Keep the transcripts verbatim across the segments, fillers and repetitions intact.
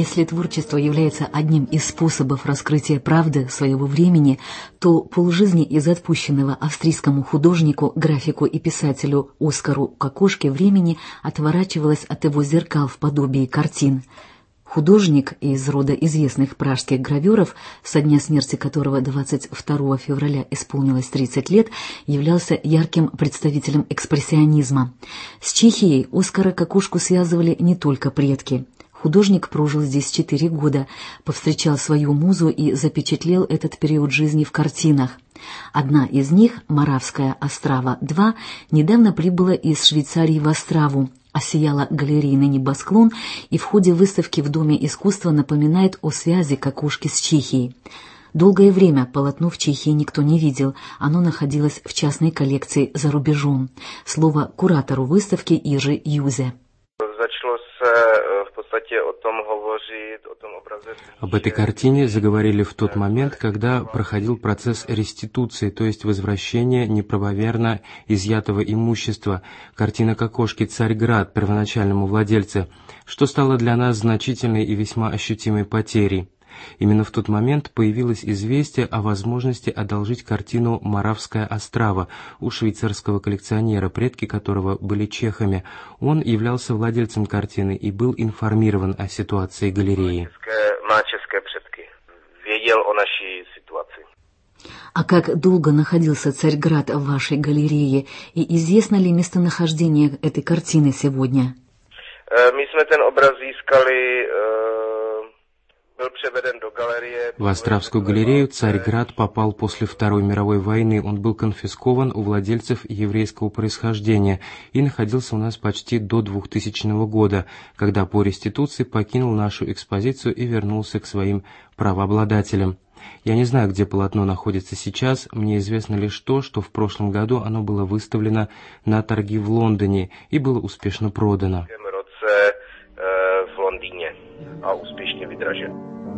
Если творчество является одним из способов раскрытия правды своего времени, то полжизни из отпущенного австрийскому художнику, графику и писателю Оскару Кокошке времени отворачивалось от его зеркал в подобии картин. Художник из рода известных пражских гравюров, со дня смерти которого двадцать второго февраля исполнилось тридцать лет, являлся ярким представителем экспрессионизма. С Чехией Оскара Кокошку связывали не только предки. Художник прожил здесь четыре года, повстречал свою музу и запечатлел этот период жизни в картинах. Одна из них, «Моравская Острава-два», недавно прибыла из Швейцарии в Остраву, осияла галерейный небосклон и в ходе выставки в Доме искусства напоминает о связи Кокошки с Чехией. Долгое время полотно в Чехии никто не видел, оно находилось в частной коллекции за рубежом. Слово куратору выставки Иже Юзе. Об этой картине заговорили в тот момент, когда проходил процесс реституции, то есть возвращения неправомерно изъятого имущества, картина Кокошки «Царьград» первоначальному владельцу, что стало для нас значительной и весьма ощутимой потерей. Именно в тот момент появилось известие о возможности одолжить картину «Моравская Острава» у швейцарского коллекционера, предки которого были чехами. Он являлся владельцем картины и был информирован о ситуации галереи. А как долго находился Царьград в вашей галерее, и известно ли местонахождение этой картины сегодня? Мы этот образ искали... В Островскую галерею Царьград попал после Второй мировой войны. Он был конфискован у владельцев еврейского происхождения и находился у нас почти до двухтысячного года, когда по реституции покинул нашу экспозицию и вернулся к своим правообладателям. Я не знаю, где полотно находится сейчас, мне известно лишь то, что в прошлом году оно было выставлено на торги в Лондоне и было успешно продано. A úspěšně vydražen.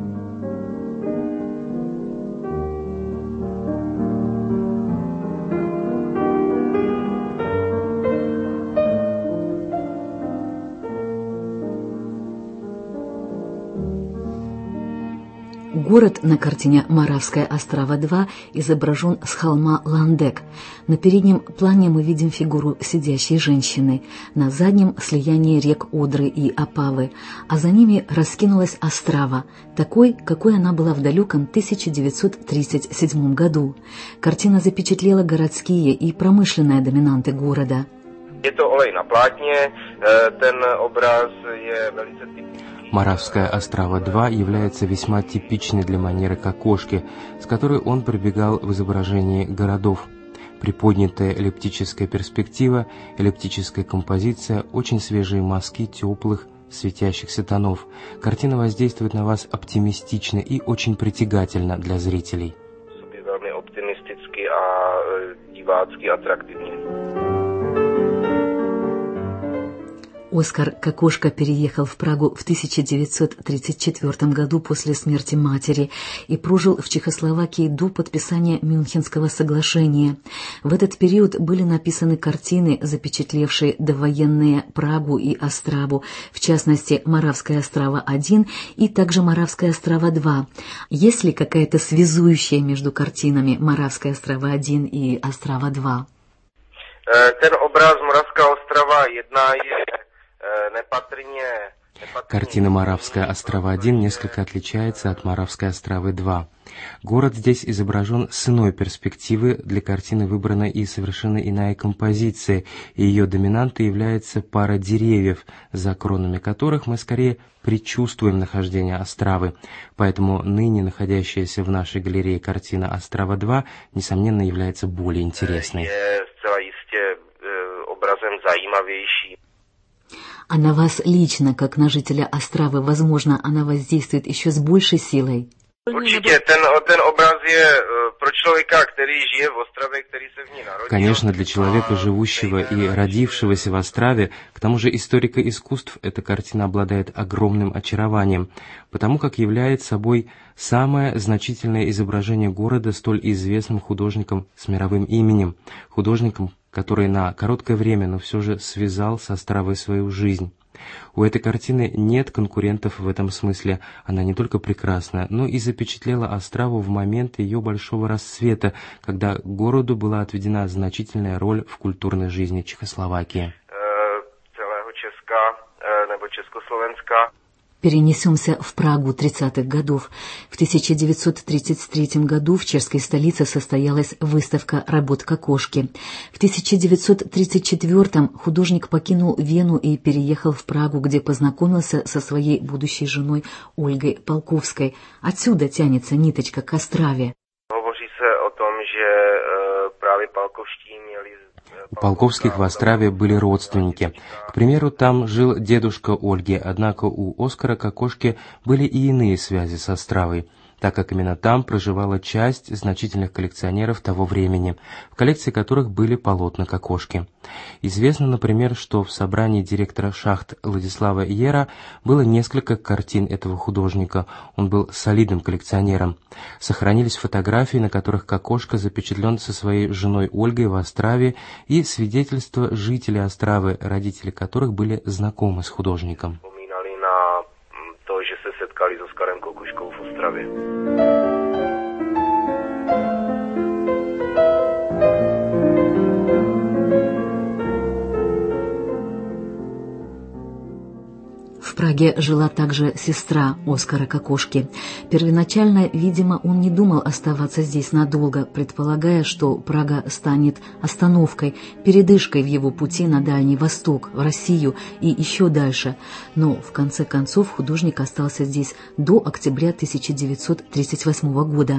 Город на картине «Моравская Острава-два» изображен с холма Ландек. На переднем плане мы видим фигуру сидящей женщины, на заднем — слияние рек Одры и Опавы, а за ними раскинулась Острава, такой, какой она была в далеком тысяча девятьсот тридцать седьмом году. Картина запечатлела городские и промышленные доминанты города. Это олej на платне, ten образ je velice typický. «Моравская Острава-два» является весьма типичной для манеры Кокошки, с которой он прибегал в изображении городов. Приподнятая эллиптическая перспектива, эллиптическая композиция, очень свежие мазки теплых, светящихся тонов. Картина воздействует на вас оптимистично и очень притягательно для зрителей. Velmi optimisticky a divácky atraktivně. Оскар Кокошка переехал в Прагу в тысяча девятьсот тридцать четвёртом году после смерти матери и прожил в Чехословакии до подписания Мюнхенского соглашения. В этот период были написаны картины, запечатлевшие довоенные Прагу и Остраву, в частности «Моравская Острава-один» и также «Моравская Острава-два». Есть ли какая-то связующая между картинами «Моравская Острава-один» и «Острава-два»? Ten obraz Moravská Ostrava jedna je Картина «Моравская Острава-один» несколько отличается от «Моравской Остравы-два». Город здесь изображен с иной перспективы, для картины выбрана и совершенно иная композиция, и ее доминантой является пара деревьев, за кронами которых мы скорее предчувствуем нахождение Остравы. Поэтому ныне находящаяся в нашей галерее картина «Острава-два» несомненно является более интересной. А на вас лично, как на жителя Остравы, возможно, она воздействует еще с большей силой? Určitě, ten, ten obraz je pro člověka, který žije v Ostravě, který se v ní narodil. Конечно, для человека, живущего и родившегося в Острове, к тому же историка искусств, эта картина обладает огромным очарованием, потому как является собой самое значительное изображение города столь известным художником с мировым именем, художником, который на короткое время, но все же связал с Островой свою жизнь. У этой картины нет конкурентов в этом смысле. Она не только прекрасна, но и запечатлела Остраву в момент ее большого расцвета, когда городу была отведена значительная роль в культурной жизни Чехословакии. Целого Česka, nebo Československa. Перенесемся в Прагу тридцатых годов. В тысяча девятьсот тридцать третьем году в чешской столице состоялась выставка работ Кокошки. В тысяча девятьсот тридцать четвёртом художник покинул Вену и переехал в Прагу, где познакомился со своей будущей женой Ольгой Полковской. Отсюда тянется ниточка к Остраве. Говорит о том, что právě Полковští měli. У Полковских в Острове были родственники. К примеру, там жил дедушка Ольги, однако у Оскара Кокошки были и иные связи с Остравой, так как именно там проживала часть значительных коллекционеров того времени, в коллекции которых были полотна Кокошки. Известно, например, что в собрании директора шахт Владислава Ера было несколько картин этого художника. Он был солидным коллекционером. Сохранились фотографии, на которых Кокошка запечатлен со своей женой Ольгой в Острове, и свидетельства жителей Островы, родители которых были знакомы с художником. To, že se setkali s Oskarem Kokuškou v Ostravě. В Праге жила также сестра Оскара Кокошки. Первоначально, видимо, он не думал оставаться здесь надолго, предполагая, что Прага станет остановкой, передышкой в его пути на Дальний Восток, в Россию и еще дальше. Но, в конце концов, художник остался здесь до октября тысяча девятьсот тридцать восьмого года.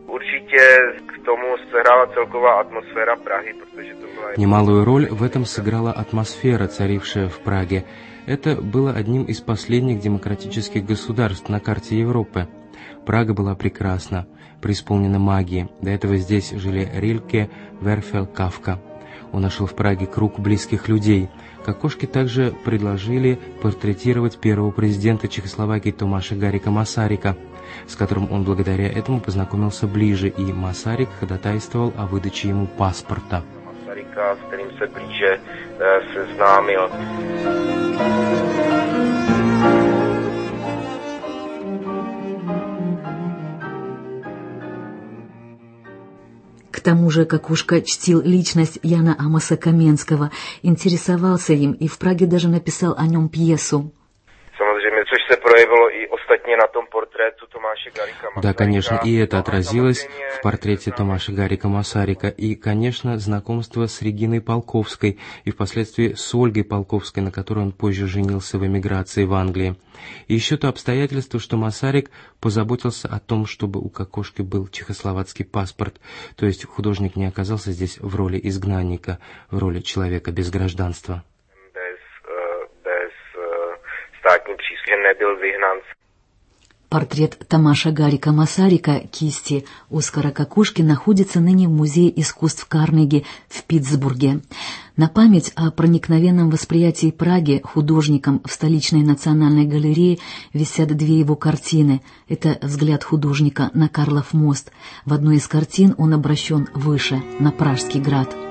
Немалую роль в этом сыграла атмосфера, царившая в Праге. Это было одним из последних демократических государств на карте Европы. Прага была прекрасна, преисполнена магии. До этого здесь жили Рильке, Верфел, Кафка. Он нашел в Праге круг близких людей. Кокошки также предложили портретировать первого президента Чехословакии Томаша Гарика Масарика, с которым он благодаря этому познакомился ближе, и Масарик ходатайствовал о выдаче ему паспорта. Масарика, с которым се ближе созnámil. К тому же Кокошка чтил личность Яна Амоса Каменского, интересовался им и в Праге даже написал о нем пьесу. Да, конечно, и это отразилось в портрете Томаша Гарика Масарика, и, конечно, знакомство с Региной Полковской и впоследствии с Ольгой Полковской, на которой он позже женился в эмиграции в Англии. И еще то обстоятельство, что Масарик позаботился о том, чтобы у Кокошки был чехословацкий паспорт, то есть художник не оказался здесь в роли изгнанника, в роли человека без гражданства. Портрет Томаша Гарика Масарика кисти Оскара Кокошки находится ныне в Музее искусств Карнеги в Питтсбурге. На память о проникновенном восприятии Праги художником в столичной национальной галерее висят две его картины. Это взгляд художника на Карлов мост. В одной из картин он обращен выше, на Пражский град.